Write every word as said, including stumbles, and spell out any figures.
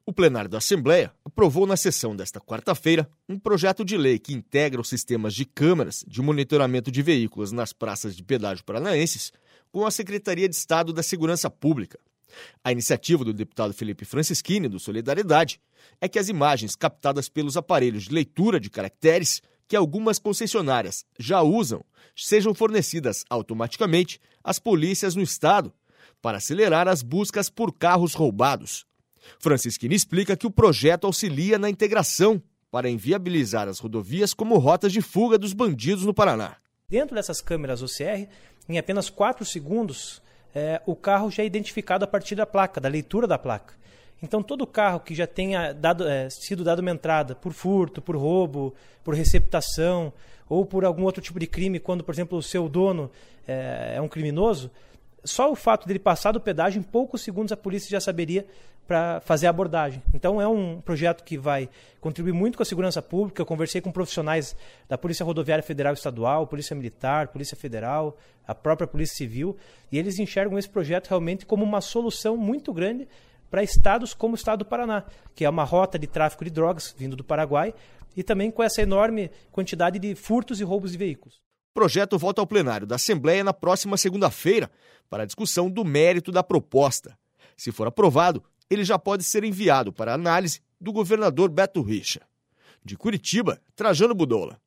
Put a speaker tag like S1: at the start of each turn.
S1: O plenário da Assembleia aprovou na sessão desta quarta-feira um projeto de lei que integra os sistemas de câmeras de monitoramento de veículos nas praças de pedágio paranaenses com a Secretaria de Estado da Segurança Pública. A iniciativa do deputado Felipe Francischini, do Solidariedade, é que as imagens captadas pelos aparelhos de leitura de caracteres que algumas concessionárias já usam sejam fornecidas automaticamente às polícias no estado para acelerar as buscas por carros roubados. Francischini explica que o projeto auxilia na integração para inviabilizar as rodovias como rotas de fuga dos bandidos no Paraná.
S2: Dentro dessas câmeras O C R, em apenas quatro segundos, é, o carro já é identificado a partir da placa, da leitura da placa. Então, todo carro que já tenha dado, é, sido dado uma entrada por furto, por roubo, por receptação ou por algum outro tipo de crime, quando, por exemplo, o seu dono é, é um criminoso, só o fato dele passar do pedágio, em poucos segundos a polícia já saberia para fazer a abordagem. Então é um projeto que vai contribuir muito com a segurança pública. Eu conversei com profissionais da Polícia Rodoviária Federal e Estadual, Polícia Militar, Polícia Federal, a própria Polícia Civil, e eles enxergam esse projeto realmente como uma solução muito grande para estados como o estado do Paraná, que é uma rota de tráfico de drogas vindo do Paraguai e também com essa enorme quantidade de furtos e roubos de veículos.
S1: O projeto volta ao plenário da Assembleia na próxima segunda-feira para a discussão do mérito da proposta. Se for aprovado, ele já pode ser enviado para análise do governador Beto Richa. De Curitiba, Trajano Budola.